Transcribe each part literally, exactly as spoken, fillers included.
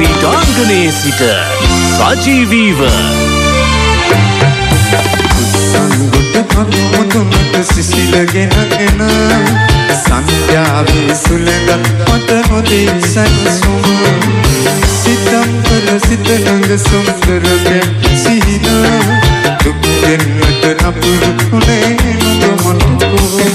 ක්‍රීඩාංගණයේ සිට සජීවීව සංගුට කඳුමුතුමට සිසිලගෙනගෙන සංධ්‍යාවේ සුළඟ මට නොදී සැනසුම සිතම් කළ සිත ළඟ සුන්දර පෙම් සිහින දුක් දෙන්නට නපුරු උනේ නුඹ මට කොහොම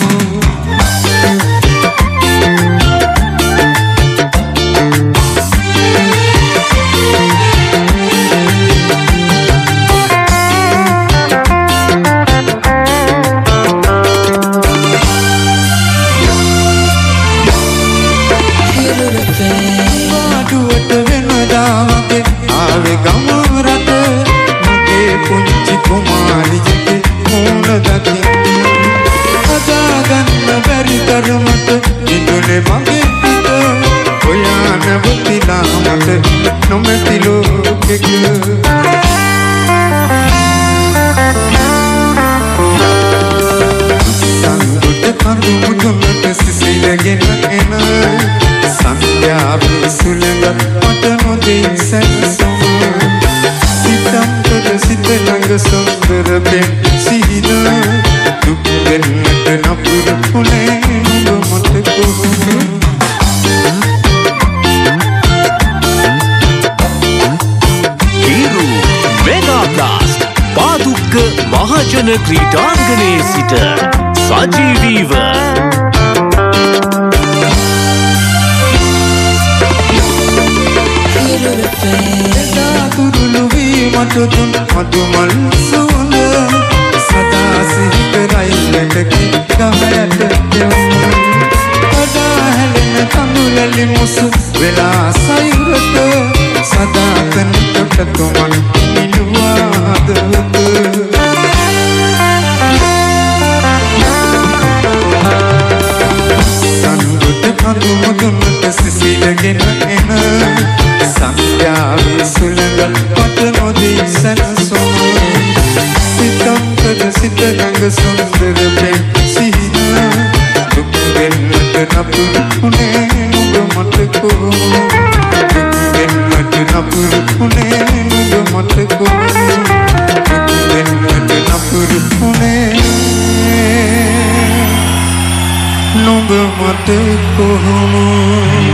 මහජන ක්‍රීඩාංගණයේ සිට සජීවීව කුරුළු වී මට දුන් මధుමල් සුවඳ සදා සිහි කරයි ලැටකි ගහයට දෙවුන අදා හැලෙන කඳුලැලි මුසු වෙලා සයුරට සදා තනට තුමන් නිලුවාද කඳුමුදුමට සිසිලගෙන එන සංධ්‍යාවේ සුළඟ මට නොදී සැනසුම සිතම් කළ සිත ළඟ සුන්දර පෙම් සිහින දුක් දෙන්නට නපුරු උනේ නුඹ මට කොහොම දුක් දෙන්නට නපුරු උනේ නුඹ මට කොහොම දුක් දෙන්නට නපුරු උනේ නුඹ මට කොහොම